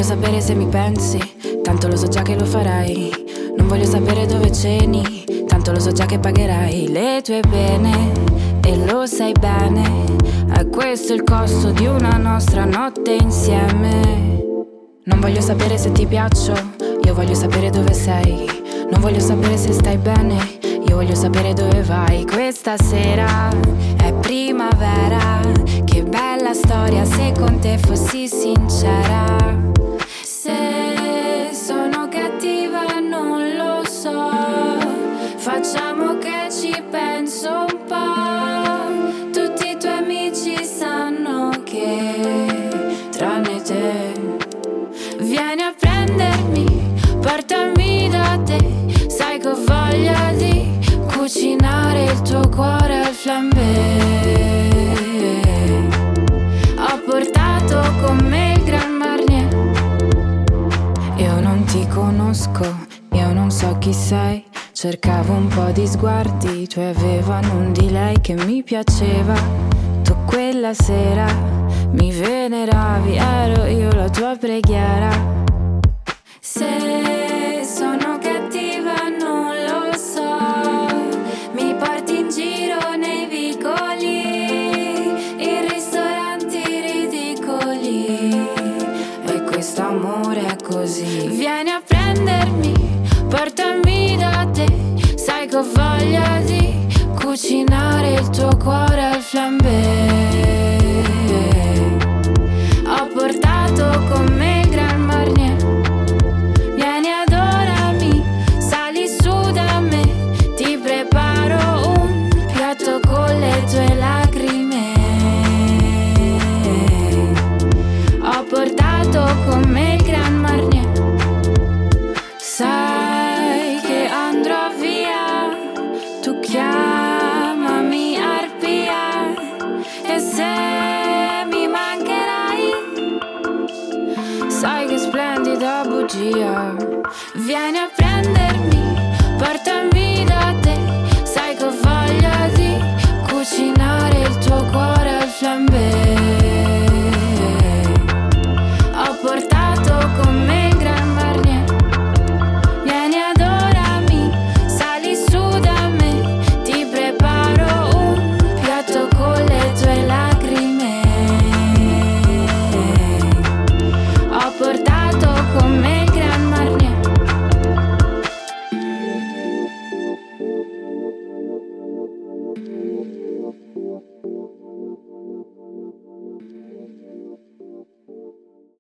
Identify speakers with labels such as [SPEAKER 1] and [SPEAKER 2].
[SPEAKER 1] sapere se mi pensi, tanto lo so già che lo farai. Non voglio sapere dove ceni, tanto lo so già che pagherai le tue pene. E lo sai bene, è questo il costo di una nostra notte insieme. Non voglio sapere se ti piaccio, io voglio sapere dove sei. Non voglio sapere se stai bene, io voglio sapere dove vai. Questa sera è primavera, che bella storia se con te fossi sincera. Se sono cattiva non lo so, facciamo che ci penso un po'. Tutti i tuoi amici sanno che, tranne te, vieni a prendermi, portami da te. Sai che ho voglia di cucinare il tuo cuore al flambé. Ho portato con me il Gran Marnier. Io non ti conosco, io non so chi sei. Cercavo un po' di sguardi, i tuoi avevano un di lei che mi piaceva. Tu quella sera mi veneravi, ero io la tua preghiera. Se